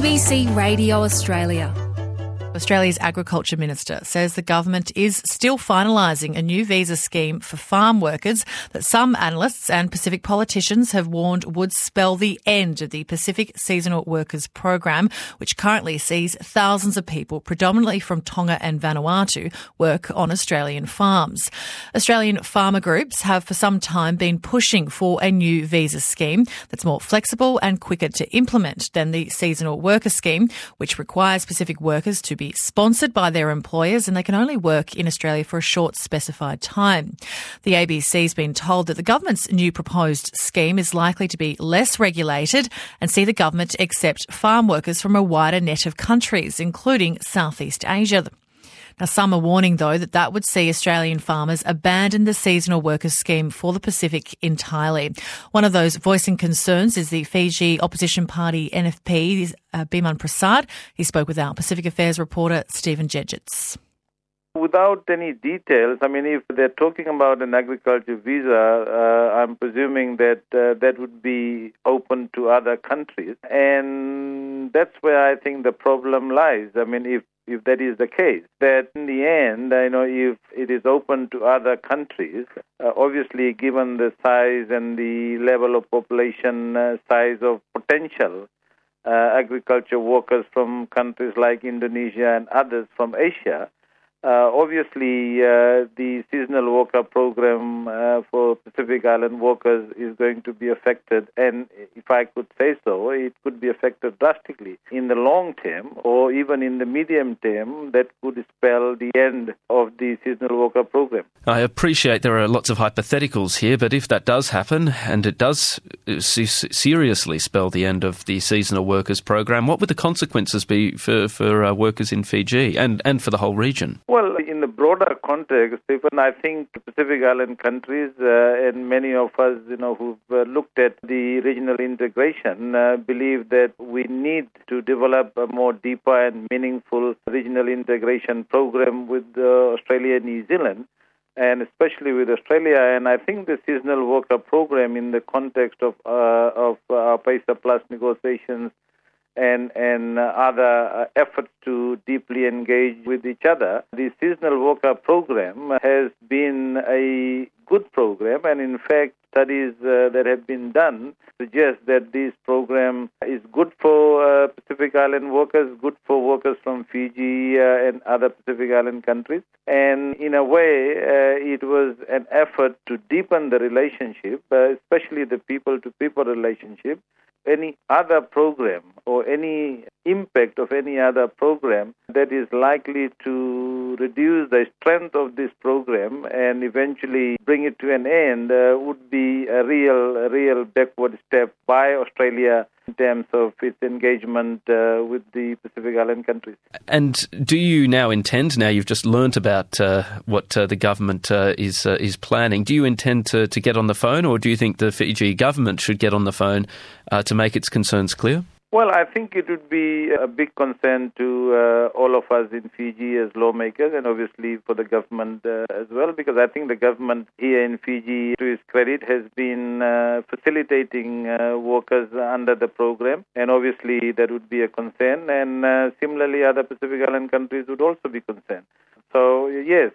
ABC Radio Australia. Australia's Agriculture Minister says the government is still finalising a new visa scheme for farm workers that some analysts and Pacific politicians have warned would spell the end of the Pacific Seasonal Workers Program, which currently sees thousands of people, predominantly from Tonga and Vanuatu, work on Australian farms. Australian farmer groups have for some time been pushing for a new visa scheme that's more flexible and quicker to implement than the Seasonal Worker Scheme, which requires Pacific workers to be sponsored by their employers and they can only work in Australia for a short specified time. The ABC's been told that the government's new proposed scheme is likely to be less regulated and see the government accept farm workers from a wider net of countries, including Southeast Asia. Now, some are warning, though, that would see Australian farmers abandon the seasonal workers scheme for the Pacific entirely. One of those voicing concerns is the Fiji opposition party NFP, Biman Prasad. He spoke with our Pacific Affairs reporter, Stephen Jedgetts. Without any details, if they're talking about an agriculture visa, I'm presuming that that would be open to other countries. And that's where I think the problem lies. If that is the case, that in the end, if it is open to other countries, obviously given the size and the level of population size of potential agriculture workers from countries like Indonesia and others from Asia, obviously the seasonal worker program for Pacific Island workers is going to be affected, and if I could say so, it could be affected drastically. In the long term or even in the medium term, that could spell the end of the seasonal worker program. I appreciate there are lots of hypotheticals here, but if that does happen, and it does seriously spell the end of the seasonal workers program, what would the consequences be for workers in Fiji and for the whole region? Well, in the broader context, Stephen, I think Pacific Island countries and many of us, who've looked at the regional integration, believe that we need to develop a more deeper and meaningful regional integration program with Australia and New Zealand, and especially with Australia. And I think the seasonal worker program, in the context of our PACER Plus negotiations and other efforts to deeply engage with each other, the seasonal worker program has been a good program, and in fact studies that have been done suggest that this program is good for Pacific Island workers, good for workers from Fiji and other Pacific Island countries. And in a way, it was an effort to deepen the relationship, especially the people-to-people relationship. Any other program or any impact of any other program that is likely to reduce the strength of this program and eventually bring it to an end would be a real backward step by Australia in terms of its engagement with the Pacific Island countries. And do you now intend, now you've just learnt about what the government is planning, do you intend to get on the phone, or do you think the Fiji government should get on the phone to make its concerns clear? Well, I think it would be a big concern to all of us in Fiji as lawmakers, and obviously for the government as well, because I think the government here in Fiji, to its credit, has been facilitating workers under the program, and obviously that would be a concern, and similarly other Pacific Island countries would also be concerned. So yes,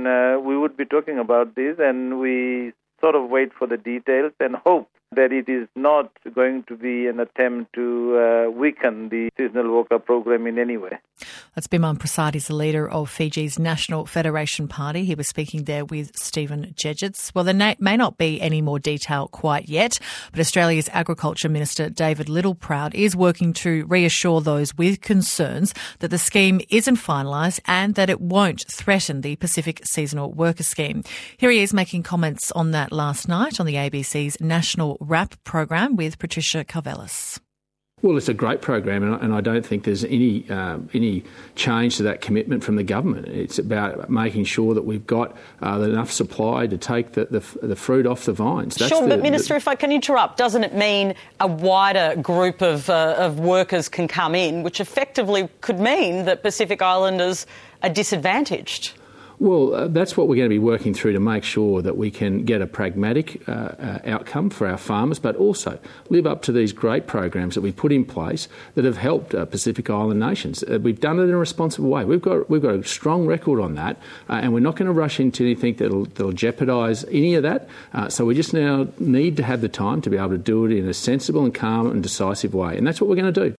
we would be talking about this, and we sort of wait for the details and hope that it is not going to be an attempt to weaken the seasonal worker program in any way. That's Biman Prasad. He's the leader of Fiji's National Federation Party. He was speaking there with Stephen Jedgetts. Well, there may not be any more detail quite yet, but Australia's Agriculture Minister David Littleproud is working to reassure those with concerns that the scheme isn't finalised and that it won't threaten the Pacific Seasonal Worker Scheme. Here he is making comments on that last night on the ABC's National RAP program with Patricia Karvelas. Well, it's a great program, and I don't think there's any change to that commitment from the government. It's about making sure that we've got enough supply to take the fruit off the vines. But Minister, if I can interrupt, doesn't it mean a wider group of workers can come in, which effectively could mean that Pacific Islanders are disadvantaged? Well, that's what we're going to be working through to make sure that we can get a pragmatic outcome for our farmers, but also live up to these great programs that we put in place that have helped Pacific Island nations. We've done it in a responsible way. We've got a strong record on that, and we're not going to rush into anything that'll jeopardise any of that. So we just now need to have the time to be able to do it in a sensible and calm and decisive way, and that's what we're going to do.